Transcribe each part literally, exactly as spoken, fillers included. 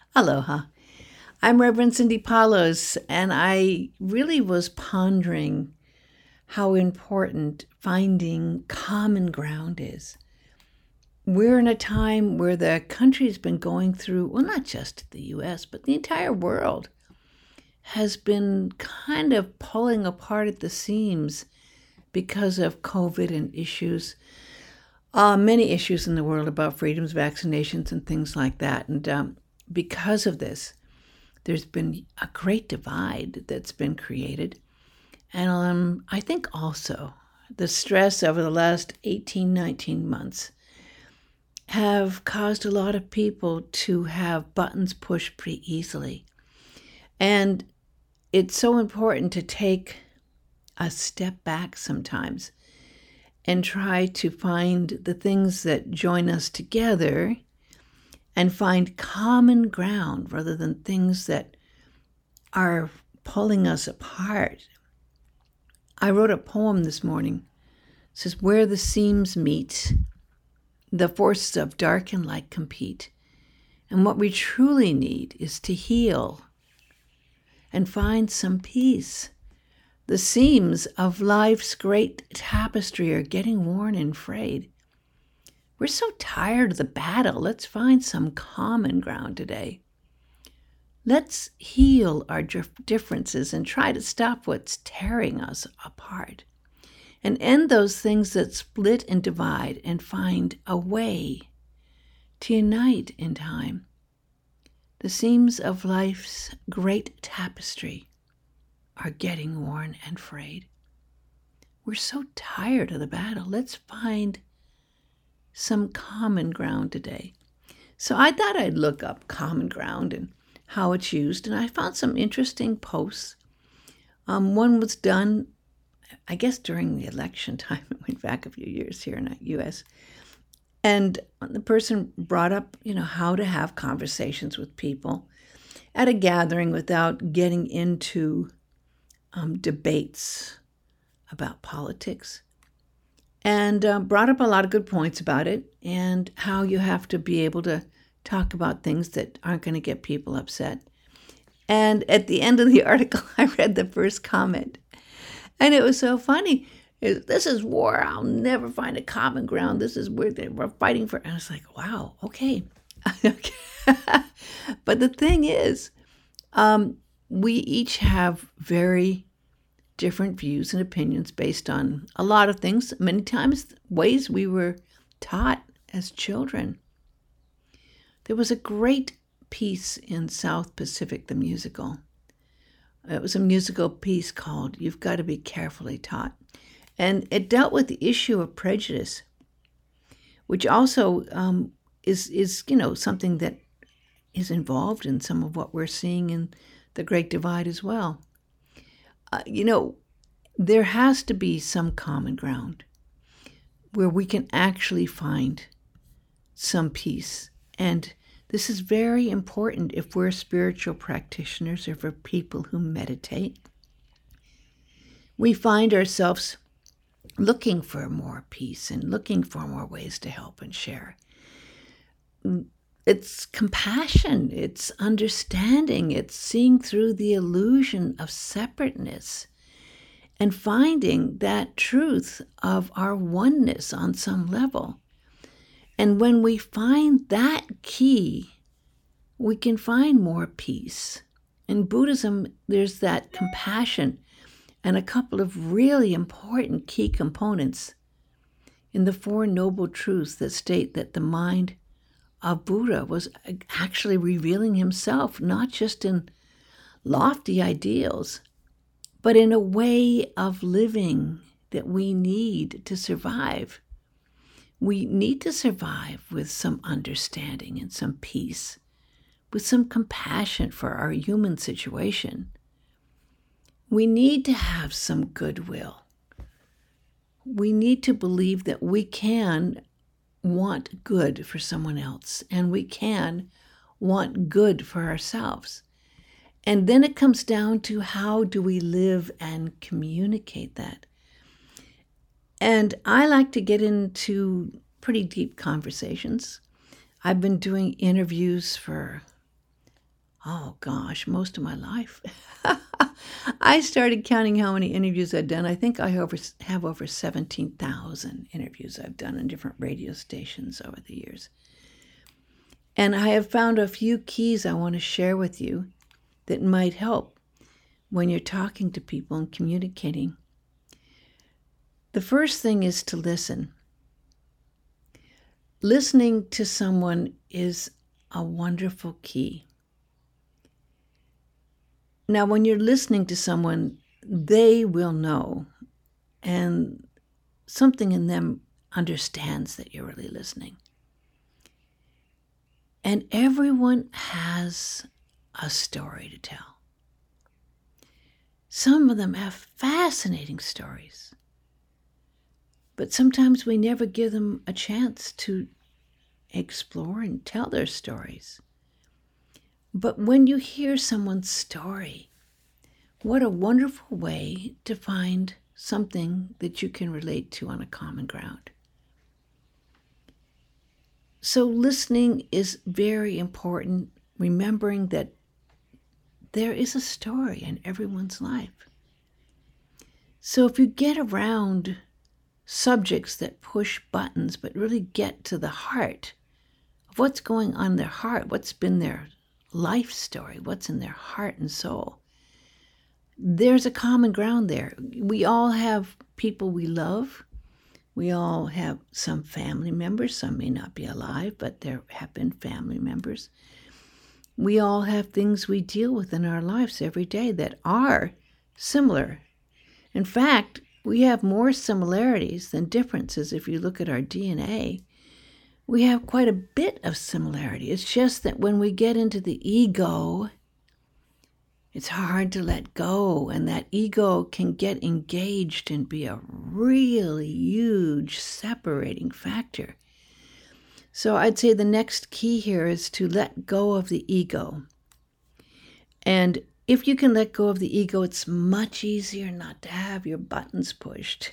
Aloha. I'm Reverend Cindy Palos, and I really was pondering how important finding common ground is. We're in a time where the country's been going through, well, not just the U S, but the entire world has been kind of pulling apart at the seams because of COVID and issues, uh, many issues in the world about freedoms, vaccinations, and things like that. And um, because of this, there's been a great divide that's been created. And um, I think also the stress over the last eighteen, nineteen months have caused a lot of people to have buttons pushed pretty easily. And it's so important to take a step back sometimes and try to find the things that join us together and find common ground rather than things that are pulling us apart. I wrote a poem this morning. It says, "Where the seams meet, the forces of dark and light compete. And what we truly need is to heal and find some peace. The seams of life's great tapestry are getting worn and frayed. We're so tired of the battle. Let's find some common ground today. Let's heal our differences and try to stop what's tearing us apart and end those things that split and divide and find a way to unite in time. The seams of life's great tapestry are getting worn and frayed. We're so tired of the battle. Let's find some common ground today." So I thought I'd look up common ground and how it's used, and I found some interesting posts. Um, one was done, I guess, during the election time. It went back a few years here in the U S. And the person brought up, you know, how to have conversations with people at a gathering without getting into um, debates about politics. And uh, brought up a lot of good points about it and how you have to be able to talk about things that aren't going to get people upset. And at the end of the article, I read the first comment, and it was so funny. It, "This is war. I'll never find a common ground. This is where they were fighting for." And I was like, wow, okay. But the thing is, um, we each have very different views and opinions based on a lot of things, many times ways we were taught as children. There was a great piece in South Pacific, the musical. It was a musical piece called "You've Got to Be Carefully Taught." And it dealt with the issue of prejudice, which also um, is, is, you know, something that is involved in some of what we're seeing in the Great Divide as well. Uh, you know, there has to be some common ground where we can actually find some peace. And this is very important if we're spiritual practitioners or for people who meditate. We find ourselves looking for more peace and looking for more ways to help and share. It's compassion, it's understanding, it's seeing through the illusion of separateness and finding that truth of our oneness on some level. And when we find that key, we can find more peace. In Buddhism, there's that compassion and a couple of really important key components in the Four Noble Truths that state that the mind of Buddha was actually revealing himself, not just in lofty ideals, but in a way of living that we need to survive. We need to survive with some understanding and some peace, with some compassion for our human situation. We need to have some goodwill. We need to believe that we can want good for someone else, and we can want good for ourselves. And then it comes down to how do we live and communicate that. And I like to get into pretty deep conversations. I've been doing interviews for oh gosh, most of my life. I started counting how many interviews I've done. I think I over, have over seventeen thousand interviews I've done in different radio stations over the years. And I have found a few keys I want to share with you that might help when you're talking to people and communicating. The first thing is to listen. Listening to someone is a wonderful key. Now, when you're listening to someone, they will know, and something in them understands that you're really listening. And everyone has a story to tell. Some of them have fascinating stories, but sometimes we never give them a chance to explore and tell their stories. But when you hear someone's story, what a wonderful way to find something that you can relate to on a common ground. So listening is very important, remembering that there is a story in everyone's life. So if you get around subjects that push buttons but really get to the heart of what's going on in their heart, what's been their life story, what's in their heart and soul, there's a common ground there. We all have people we love. We all have some family members. Some may not be alive, but there have been family members. We all have things we deal with in our lives every day that are similar. In fact, we have more similarities than differences. If you look at our D N A, we have quite a bit of similarity. It's just that when we get into the ego, it's hard to let go, and that ego can get engaged and be a really huge separating factor. So I'd say the next key here is to let go of the ego. And if you can let go of the ego, it's much easier not to have your buttons pushed.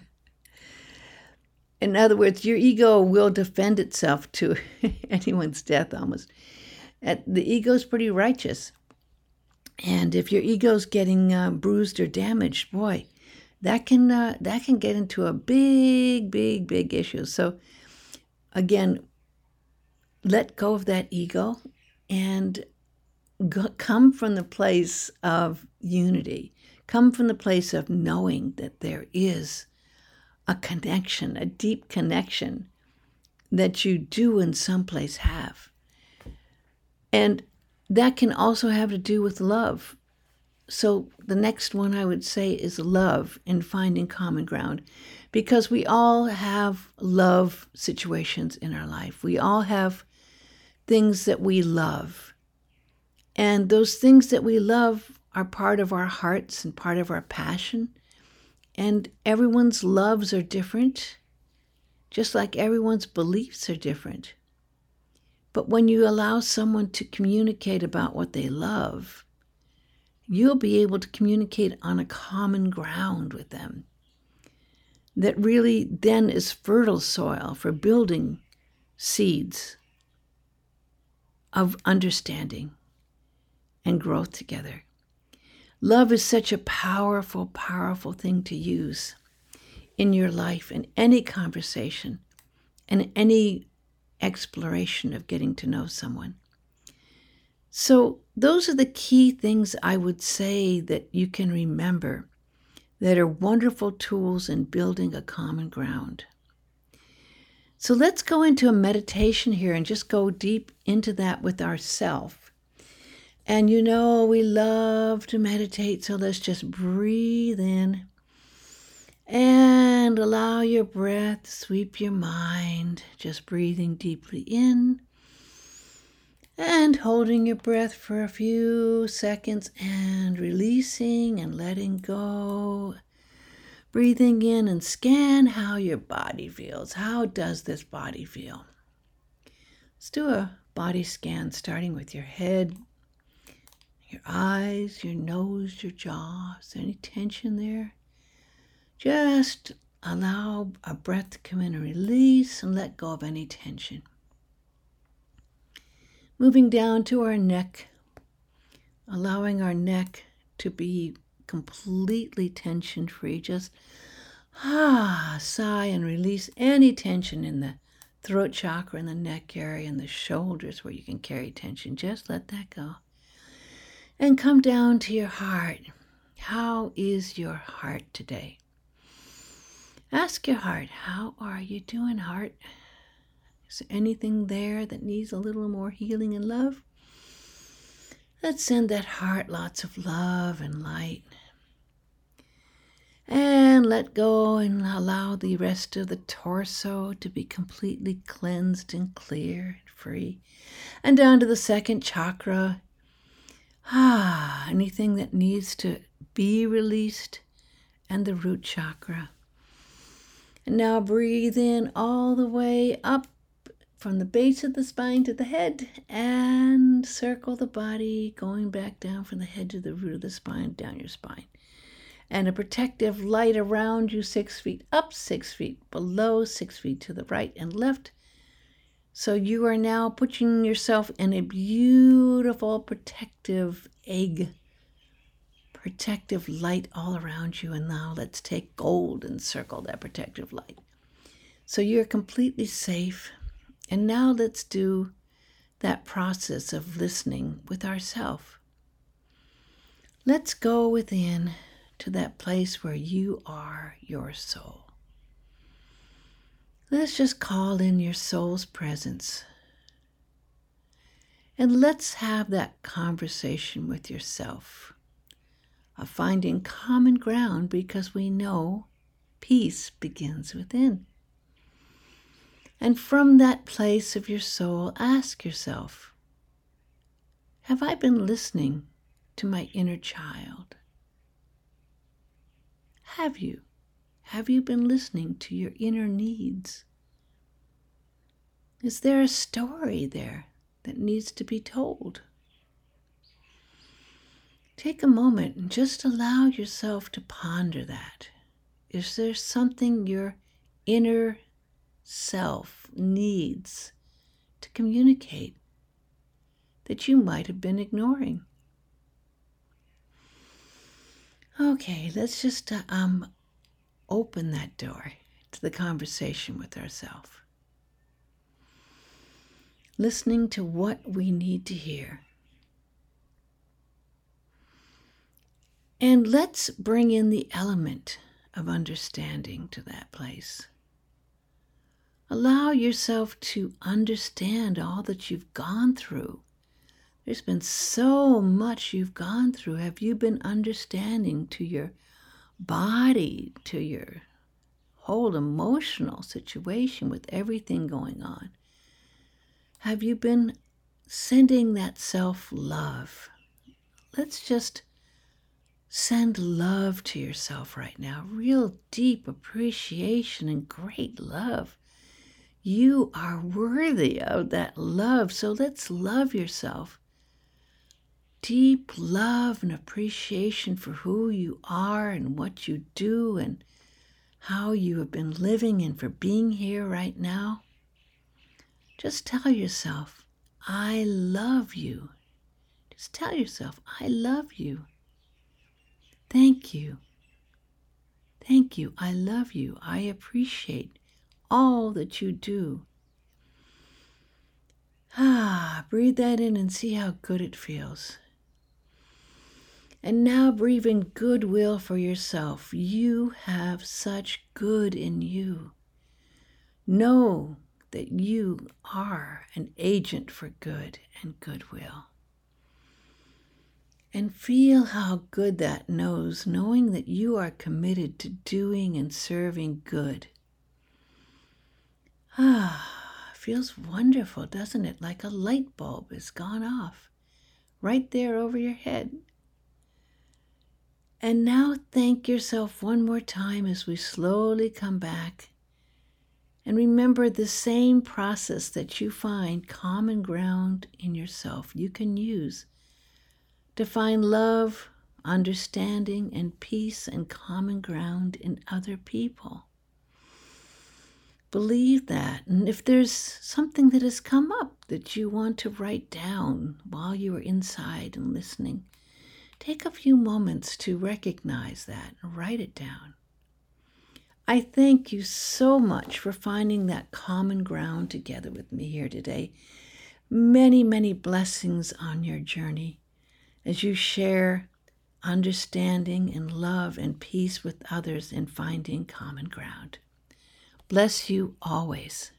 In other words, your ego will defend itself to anyone's death almost. The ego's pretty righteous. And if your ego's getting uh, bruised or damaged, boy, that can uh, that can get into a big, big, big issue. So again, let go of that ego and go, come from the place of unity. Come from the place of knowing that there is a connection, a deep connection that you do in some place have. And that can also have to do with love. So the next one I would say is love and finding common ground, because we all have love situations in our life. We all have things that we love. And those things that we love are part of our hearts and part of our passion. And everyone's loves are different, just like everyone's beliefs are different. But when you allow someone to communicate about what they love, you'll be able to communicate on a common ground with them that really then is fertile soil for building seeds of understanding and growth together. Love is such a powerful, powerful thing to use in your life, in any conversation, and any exploration of getting to know someone. So those are the key things I would say that you can remember that are wonderful tools in building a common ground. So let's go into a meditation here and just go deep into that with ourself. And you know, we love to meditate, so let's just breathe in and allow your breath to sweep your mind, just breathing deeply in and holding your breath for a few seconds and releasing and letting go. Breathing in and scan how your body feels. How does this body feel? Let's do a body scan starting with your head, your eyes, your nose, your jaw. Is there any tension there? Just allow a breath to come in and release and let go of any tension. Moving down to our neck, allowing our neck to be completely tension-free. Just ah, sigh and release any tension in the throat chakra and the neck area and the shoulders where you can carry tension. Just let that go. And come down to your heart. How is your heart today? Ask your heart, how are you doing, heart? Is there anything there that needs a little more healing and love? Let's send that heart lots of love and light. And let go and allow the rest of the torso to be completely cleansed and clear and free. And down to the second chakra. Ah, anything that needs to be released. And the root chakra. And now breathe in all the way up from the base of the spine to the head, and circle the body, going back down from the head to the root of the spine, down your spine. And a protective light around you, six feet up, six feet below, six feet to the right and left. So you are now putting yourself in a beautiful protective egg, protective light all around you. And now let's take gold and circle that protective light. So you're completely safe. And now let's do that process of listening with ourselves. Let's go within to that place where you are your soul. Let's just call in your soul's presence. And let's have that conversation with yourself of finding common ground, because we know peace begins within. And from that place of your soul, ask yourself, have I been listening to my inner child? Have you? Have you been listening to your inner needs? Is there a story there that needs to be told? Take a moment and just allow yourself to ponder that. Is there something your inner self needs to communicate that you might have been ignoring? Okay, let's just uh, um open that door to the conversation with ourselves. Listening to what we need to hear. And let's bring in the element of understanding to that place. Allow yourself to understand all that you've gone through. There's been so much you've gone through. Have you been understanding to your body, to your whole emotional situation with everything going on? Have you been sending that self-love? Let's just send love to yourself right now. Real deep appreciation and great love. You are worthy of that love, so let's love yourself. Deep love and appreciation for who you are and what you do and how you have been living and for being here right now. Just tell yourself, I love you. Just tell yourself, I love you. Thank you. Thank you. I love you. I appreciate all that you do. Ah, breathe that in and see how good it feels. And now breathe in goodwill for yourself. You have such good in you. Know that you are an agent for good and goodwill. And feel how good that knows, knowing that you are committed to doing and serving good. Ah, feels wonderful, doesn't it? Like a light bulb has gone off right there over your head. And now thank yourself one more time as we slowly come back. And remember the same process that you find common ground in yourself you can use to find love, understanding, and peace and common ground in other people. Believe that. And if there's something that has come up that you want to write down while you are inside and listening, take a few moments to recognize that and write it down. I thank you so much for finding that common ground together with me here today. Many, many blessings on your journey as you share understanding and love and peace with others and finding common ground. Bless you always.